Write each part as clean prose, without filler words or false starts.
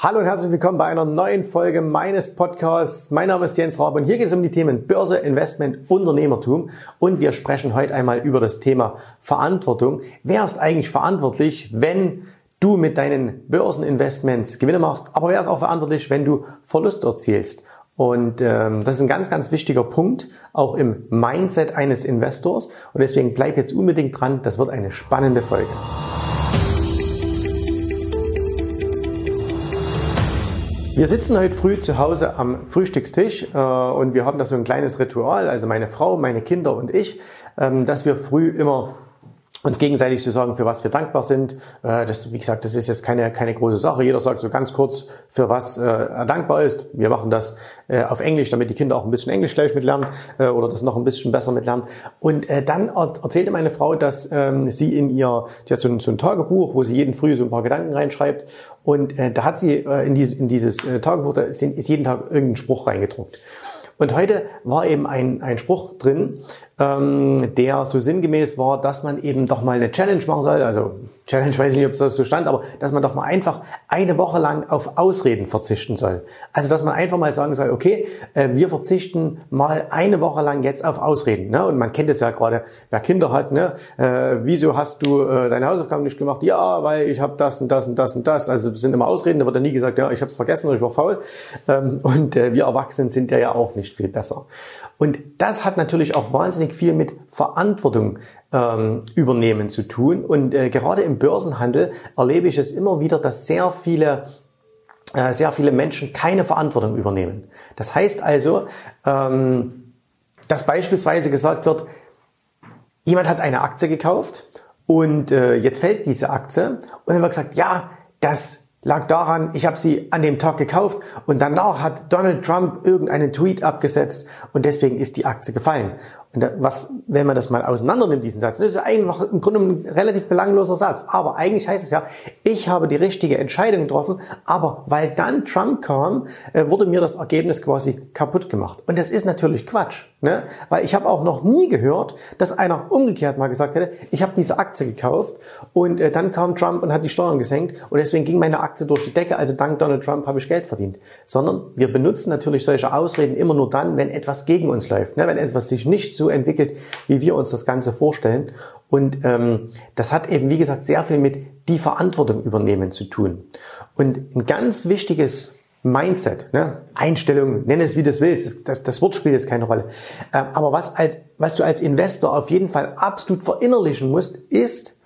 Hallo und herzlich willkommen bei einer neuen Folge meines Podcasts. Mein Name ist Jens Rabe und hier geht es um die Themen Börse, Investment, Unternehmertum und wir sprechen heute einmal über das Thema Verantwortung. Wer ist eigentlich verantwortlich, wenn du mit deinen Börseninvestments Gewinne machst, aber wer ist auch verantwortlich, wenn du Verluste erzielst? Und das ist ein ganz, ganz wichtiger Punkt, auch im Mindset eines Investors und deswegen bleib jetzt unbedingt dran, das wird eine spannende Folge. Wir sitzen heute früh zu Hause am Frühstückstisch und wir haben da so ein kleines Ritual, also meine Frau, meine Kinder und ich, dass wir früh immer uns gegenseitig so sagen, für was wir dankbar sind. Wie gesagt, das ist jetzt keine große Sache. Jeder sagt so ganz kurz, für was er dankbar ist. Wir machen das auf Englisch, damit die Kinder auch ein bisschen Englisch gleich mitlernen oder das noch ein bisschen besser mitlernen. Und dann erzählte meine Frau, dass sie die hat so ein Tagebuch, wo sie jeden Früh so ein paar Gedanken reinschreibt. Und da hat sie in dieses Tagebuch, da ist jeden Tag irgendein Spruch reingedruckt. Und heute war eben ein Spruch drin, der so sinngemäß war, dass man eben doch mal eine Challenge machen soll. Also Challenge, weiß ich nicht, ob es so stand, aber dass man doch mal einfach eine Woche lang auf Ausreden verzichten soll. Also dass man einfach mal sagen soll, okay, wir verzichten mal eine Woche lang jetzt auf Ausreden. Ne? Und man kennt es ja gerade, wer Kinder hat, ne? Wieso hast du deine Hausaufgaben nicht gemacht? Ja, weil ich habe das und das und das und das. Also es sind immer Ausreden, da wird ja nie gesagt, ja, ich habe es vergessen oder ich war faul. Und wir Erwachsenen sind ja auch nicht viel besser. Und das hat natürlich auch wahnsinnig viel mit Verantwortung übernehmen zu tun. Und gerade im Börsenhandel erlebe ich es immer wieder, dass sehr viele Menschen keine Verantwortung übernehmen. Das heißt also, dass beispielsweise gesagt wird, jemand hat eine Aktie gekauft und jetzt fällt diese Aktie und dann wird gesagt, ja, das lag daran, ich habe sie an dem Tag gekauft und danach hat Donald Trump irgendeinen Tweet abgesetzt und deswegen ist die Aktie gefallen. Und wenn man das mal auseinander nimmt, diesen Satz, das ist ja einfach im Grunde ein relativ belangloser Satz. Aber eigentlich heißt es ja, ich habe die richtige Entscheidung getroffen, aber weil dann Trump kam, wurde mir das Ergebnis quasi kaputt gemacht. Und das ist natürlich Quatsch, ne? Weil ich habe auch noch nie gehört, dass einer umgekehrt mal gesagt hätte, ich habe diese Aktie gekauft und dann kam Trump und hat die Steuern gesenkt und deswegen ging meine Aktie durch die Decke, also dank Donald Trump habe ich Geld verdient. Sondern wir benutzen natürlich solche Ausreden immer nur dann, wenn etwas gegen uns läuft, ne? Wenn etwas sich nicht so entwickelt, wie wir uns das Ganze vorstellen. Und das hat eben, wie gesagt, sehr viel mit die Verantwortung übernehmen zu tun. Und ein ganz wichtiges Mindset, ne? Einstellung, nenn es wie du es willst, das Wort spielt jetzt keine Rolle. Aber was du als Investor auf jeden Fall absolut verinnerlichen musst, ist,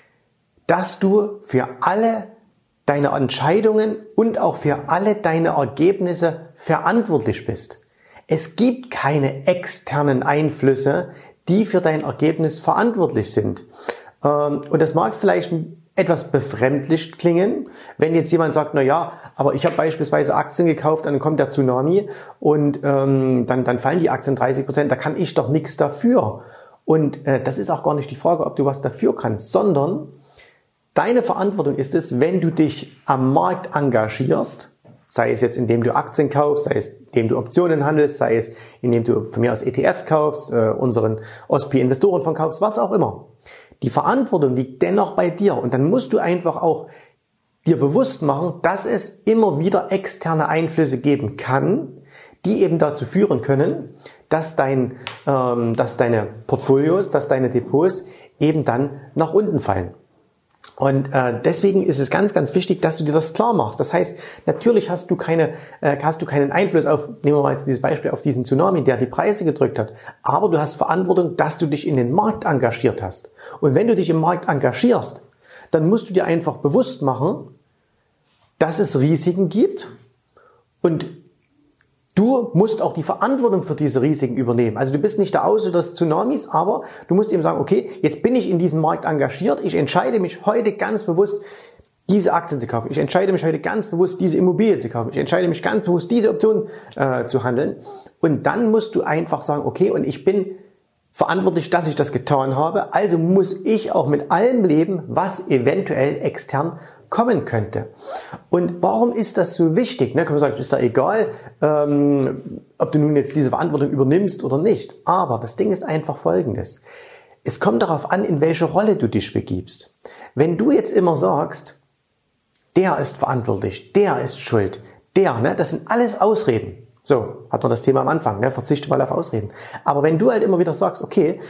dass du für alle deine Entscheidungen und auch für alle deine Ergebnisse verantwortlich bist. Es gibt keine externen Einflüsse, die für dein Ergebnis verantwortlich sind. Und das mag vielleicht etwas befremdlich klingen, wenn jetzt jemand sagt, na ja, aber ich habe beispielsweise Aktien gekauft, dann kommt der Tsunami und dann fallen die Aktien 30%, da kann ich doch nichts dafür. Und das ist auch gar nicht die Frage, ob du was dafür kannst, sondern deine Verantwortung ist es, wenn du dich am Markt engagierst, sei es jetzt, indem du Aktien kaufst, sei es, indem du Optionen handelst, sei es, indem du von mir aus ETFs kaufst, unseren OSPI-Investorenfonds kaufst, was auch immer. Die Verantwortung liegt dennoch bei dir und dann musst du einfach auch dir bewusst machen, dass es immer wieder externe Einflüsse geben kann, die eben dazu führen können, dass deine Portfolios, dass deine Depots eben dann nach unten fallen. Und deswegen ist es ganz, ganz wichtig, dass du dir das klar machst. Das heißt, natürlich hast du keinen Einfluss auf, nehmen wir mal jetzt dieses Beispiel, auf diesen Tsunami, der die Preise gedrückt hat. Aber du hast Verantwortung, dass du dich in den Markt engagiert hast. Und wenn du dich im Markt engagierst, dann musst du dir einfach bewusst machen, dass es Risiken gibt und du musst auch die Verantwortung für diese Risiken übernehmen. Also du bist nicht der Auslöser des Tsunamis, aber du musst eben sagen, okay, jetzt bin ich in diesem Markt engagiert, ich entscheide mich heute ganz bewusst, diese Aktien zu kaufen. Ich entscheide mich heute ganz bewusst, diese Immobilie zu kaufen. Ich entscheide mich ganz bewusst, diese Option zu handeln. Und dann musst du einfach sagen, okay, und ich bin verantwortlich, dass ich das getan habe, also muss ich auch mit allem leben, was eventuell extern kommen könnte. Und warum ist das so wichtig? Kann man sagen, ist da egal, ob du nun jetzt diese Verantwortung übernimmst oder nicht. Aber das Ding ist einfach Folgendes. Es kommt darauf an, in welche Rolle du dich begibst. Wenn du jetzt immer sagst, der ist verantwortlich, der ist schuld, ne, das sind alles Ausreden. So, hat man das Thema am Anfang, ne, verzichte mal auf Ausreden. Aber wenn du halt immer wieder sagst, okay,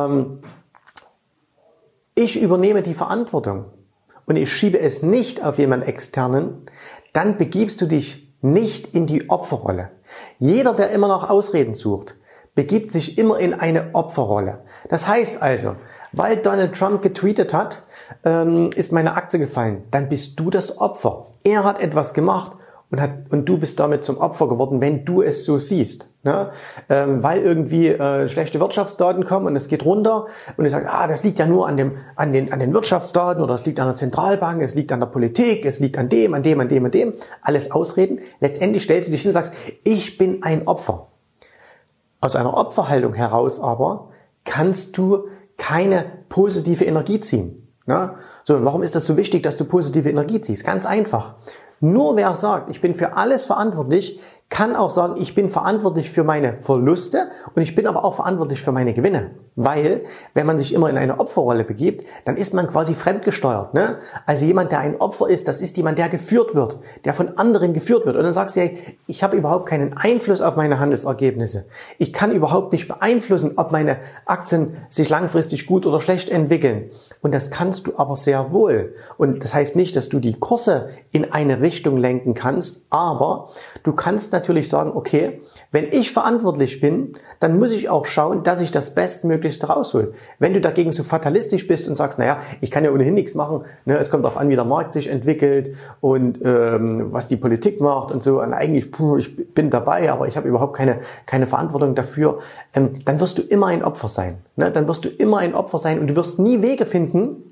ich übernehme die Verantwortung und ich schiebe es nicht auf jemand Externen, dann begibst du dich nicht in die Opferrolle. Jeder, der immer nach Ausreden sucht, begibt sich immer in eine Opferrolle. Das heißt also, weil Donald Trump getweetet hat, ist meine Aktie gefallen, dann bist du das Opfer. Er hat etwas gemacht und du bist damit zum Opfer geworden, wenn du es so siehst. Ne? Weil irgendwie schlechte Wirtschaftsdaten kommen und es geht runter und du sagst, das liegt ja nur an den Wirtschaftsdaten oder es liegt an der Zentralbank, es liegt an der Politik, es liegt an dem. Alles Ausreden. Letztendlich stellst du dich hin und sagst, ich bin ein Opfer. Aus einer Opferhaltung heraus aber kannst du keine positive Energie ziehen. Ne? So, und warum ist das so wichtig, dass du positive Energie ziehst? Ganz einfach. Nur wer sagt, ich bin für alles verantwortlich, kann auch sagen, ich bin verantwortlich für meine Verluste und ich bin aber auch verantwortlich für meine Gewinne. Weil, wenn man sich immer in eine Opferrolle begibt, dann ist man quasi fremdgesteuert. Ne? Also jemand, der ein Opfer ist, das ist jemand, der geführt wird, der von anderen geführt wird. Und dann sagst du, hey, ich habe überhaupt keinen Einfluss auf meine Handelsergebnisse. Ich kann überhaupt nicht beeinflussen, ob meine Aktien sich langfristig gut oder schlecht entwickeln. Und das kannst du aber sehr wohl. Und das heißt nicht, dass du die Kurse in eine Richtung lenken kannst, aber du kannst natürlich sagen, okay, wenn ich verantwortlich bin, dann muss ich auch schauen, dass ich das Bestmöglichste raushole. Wenn du dagegen so fatalistisch bist und sagst, ich kann ja ohnehin nichts machen, ne, es kommt darauf an, wie der Markt sich entwickelt und was die Politik macht und so, und eigentlich, ich bin dabei, aber ich habe überhaupt keine Verantwortung dafür, dann wirst du immer ein Opfer sein. Ne? Dann wirst du immer ein Opfer sein und du wirst nie Wege finden,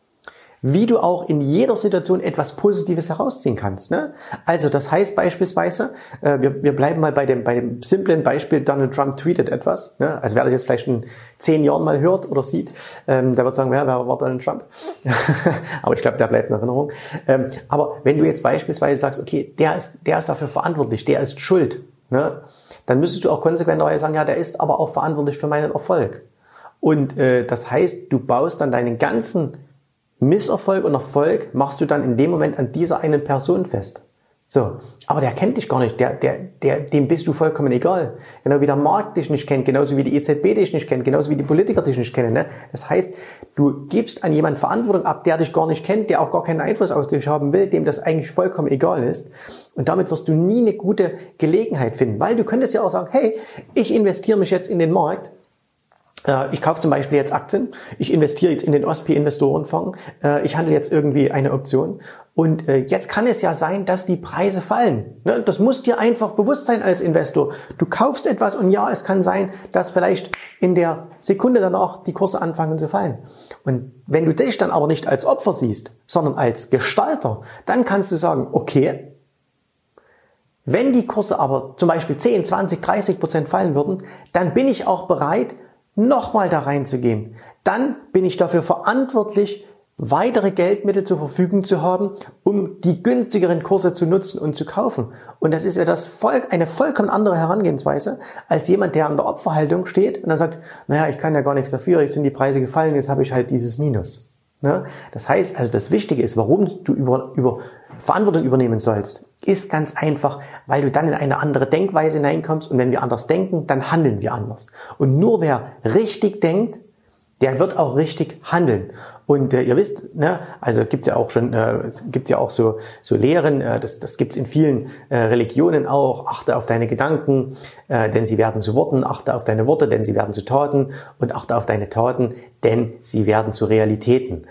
wie du auch in jeder Situation etwas Positives herausziehen kannst. Ne? Also das heißt beispielsweise, wir bleiben mal bei dem simplen Beispiel, Donald Trump tweetet etwas. Ne? Also wer das jetzt vielleicht in 10 Jahren mal hört oder sieht, der wird sagen, wer war Donald Trump? Aber ich glaube, der bleibt in Erinnerung. Aber wenn du jetzt beispielsweise sagst, okay, der ist dafür verantwortlich, der ist schuld, ne? Dann müsstest du auch konsequenterweise sagen, der ist aber auch verantwortlich für meinen Erfolg. Und das heißt, du baust dann deinen ganzen Misserfolg und Erfolg machst du dann in dem Moment an dieser einen Person fest. So, aber der kennt dich gar nicht, dem bist du vollkommen egal. Genau wie der Markt dich nicht kennt, genauso wie die EZB dich nicht kennt, genauso wie die Politiker dich nicht kennen. Ne? Das heißt, du gibst an jemanden Verantwortung ab, der dich gar nicht kennt, der auch gar keinen Einfluss auf dich haben will, dem das eigentlich vollkommen egal ist. Und damit wirst du nie eine gute Gelegenheit finden, weil du könntest ja auch sagen, hey, ich investiere mich jetzt in den Markt. Ich kaufe zum Beispiel jetzt Aktien, ich investiere jetzt in den OSPI-Investorenfonds, ich handle jetzt irgendwie eine Option und jetzt kann es ja sein, dass die Preise fallen. Ne? Das muss dir einfach bewusst sein als Investor. Du kaufst etwas und ja, es kann sein, dass vielleicht in der Sekunde danach die Kurse anfangen zu fallen. Und wenn du dich dann aber nicht als Opfer siehst, sondern als Gestalter, dann kannst du sagen, okay, wenn die Kurse aber zum Beispiel 10, 20, 30% fallen würden, dann bin ich auch bereit, nochmal da reinzugehen. Dann bin ich dafür verantwortlich, weitere Geldmittel zur Verfügung zu haben, um die günstigeren Kurse zu nutzen und zu kaufen. Und das ist ja eine vollkommen andere Herangehensweise, als jemand, der an der Opferhaltung steht und dann sagt, ich kann ja gar nichts dafür, jetzt sind die Preise gefallen, jetzt habe ich halt dieses Minus. Ne? Das heißt, also das Wichtige ist, warum du über Verantwortung übernehmen sollst, ist ganz einfach, weil du dann in eine andere Denkweise hineinkommst und wenn wir anders denken, dann handeln wir anders. Und nur wer richtig denkt, der wird auch richtig handeln. Und ihr wisst, ne, also es gibt ja auch so Lehren, das gibt's in vielen Religionen auch. Achte auf deine Gedanken, denn sie werden zu Worten. Achte auf deine Worte, denn sie werden zu Taten. Und achte auf deine Taten, denn sie werden zu Realitäten.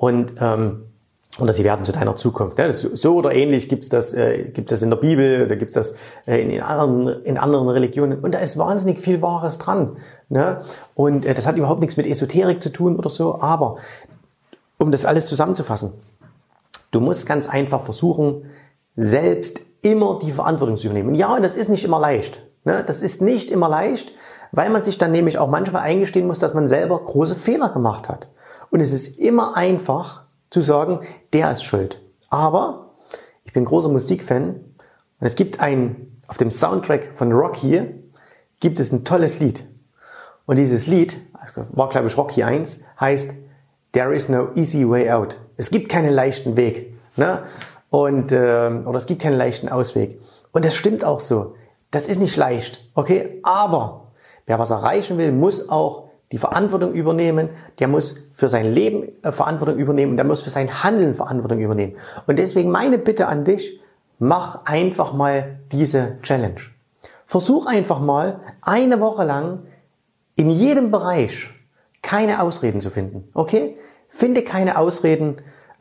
Oder sie werden zu deiner Zukunft. Ne? So oder ähnlich gibt's das in der Bibel, da gibt's das in anderen Religionen. Und da ist wahnsinnig viel Wahres dran. Ne? Und das hat überhaupt nichts mit Esoterik zu tun oder so. Aber um das alles zusammenzufassen, du musst ganz einfach versuchen, selbst immer die Verantwortung zu übernehmen. Und ja, das ist nicht immer leicht. Ne? Das ist nicht immer leicht, weil man sich dann nämlich auch manchmal eingestehen muss, dass man selber große Fehler gemacht hat. Und es ist immer einfach zu sagen, der ist schuld. Aber ich bin großer Musikfan und es gibt auf dem Soundtrack von Rocky gibt es ein tolles Lied. Und dieses Lied, war glaube ich Rocky 1, heißt There is no easy way out. Es gibt keinen leichten Weg. Ne? oder es gibt keinen leichten Ausweg. Und das stimmt auch so. Das ist nicht leicht, okay? Aber wer was erreichen will, muss auch die Verantwortung übernehmen. Der muss für sein Leben Verantwortung übernehmen. Der muss für sein Handeln Verantwortung übernehmen. Und deswegen meine Bitte an dich, mach einfach mal diese Challenge. Versuch einfach mal eine Woche lang in jedem Bereich keine Ausreden zu finden, okay? Finde keine Ausreden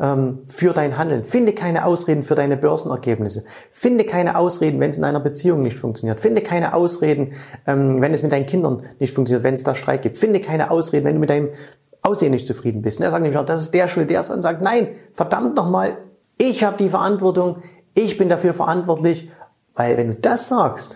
für dein Handeln. Finde keine Ausreden für deine Börsenergebnisse. Finde keine Ausreden, wenn es in einer Beziehung nicht funktioniert. Finde keine Ausreden, wenn es mit deinen Kindern nicht funktioniert, wenn es da Streit gibt. Finde keine Ausreden, wenn du mit deinem Aussehen nicht zufrieden bist. Und er sagt nicht, das ist der schuld, der ist, und sagt, nein, verdammt nochmal, ich habe die Verantwortung, ich bin dafür verantwortlich, weil wenn du das sagst,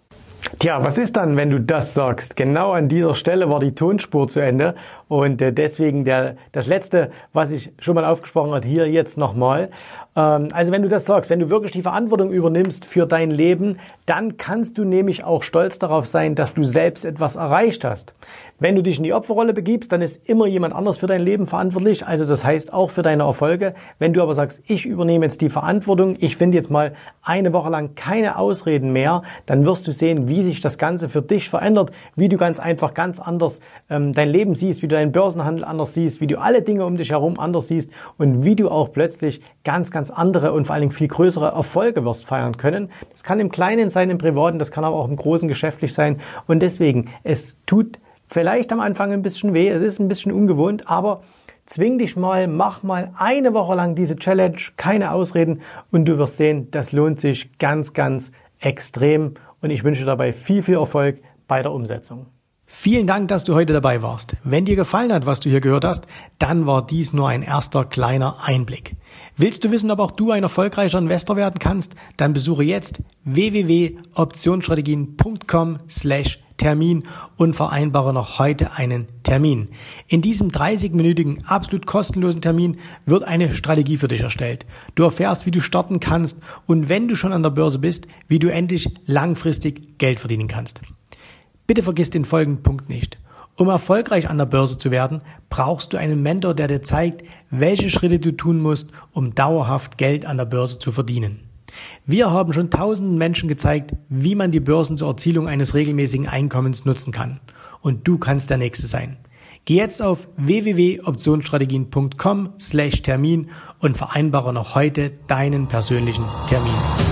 tja, was ist dann, wenn du das sagst? Genau an dieser Stelle war die Tonspur zu Ende und deswegen das Letzte, was ich schon mal aufgesprochen habe, hier jetzt nochmal. Also wenn du das sagst, wenn du wirklich die Verantwortung übernimmst für dein Leben, dann kannst du nämlich auch stolz darauf sein, dass du selbst etwas erreicht hast. Wenn du dich in die Opferrolle begibst, dann ist immer jemand anders für dein Leben verantwortlich, also das heißt auch für deine Erfolge. Wenn du aber sagst, ich übernehme jetzt die Verantwortung, ich finde jetzt mal eine Woche lang keine Ausreden mehr, dann wirst du sehen, wie sich das Ganze für dich verändert, wie du ganz einfach ganz anders dein Leben siehst, wie du deinen Börsenhandel anders siehst, wie du alle Dinge um dich herum anders siehst und wie du auch plötzlich ganz andere und vor allen Dingen viel größere Erfolge wirst feiern können. Das kann im Kleinen sein, im Privaten, das kann aber auch im Großen geschäftlich sein und deswegen, es tut vielleicht am Anfang ein bisschen weh, es ist ein bisschen ungewohnt, aber zwing dich mal, mach mal eine Woche lang diese Challenge, keine Ausreden und du wirst sehen, das lohnt sich ganz extrem und ich wünsche dabei viel Erfolg bei der Umsetzung. Vielen Dank, dass du heute dabei warst. Wenn dir gefallen hat, was du hier gehört hast, dann war dies nur ein erster kleiner Einblick. Willst du wissen, ob auch du ein erfolgreicher Investor werden kannst? Dann besuche jetzt www.optionsstrategien.com/Termin und vereinbare noch heute einen Termin. In diesem 30-minütigen, absolut kostenlosen Termin wird eine Strategie für dich erstellt. Du erfährst, wie du starten kannst und wenn du schon an der Börse bist, wie du endlich langfristig Geld verdienen kannst. Bitte vergiss den folgenden Punkt nicht. Um erfolgreich an der Börse zu werden, brauchst du einen Mentor, der dir zeigt, welche Schritte du tun musst, um dauerhaft Geld an der Börse zu verdienen. Wir haben schon tausenden Menschen gezeigt, wie man die Börsen zur Erzielung eines regelmäßigen Einkommens nutzen kann. Und du kannst der Nächste sein. Geh jetzt auf www.optionsstrategien.com/Termin und vereinbare noch heute deinen persönlichen Termin.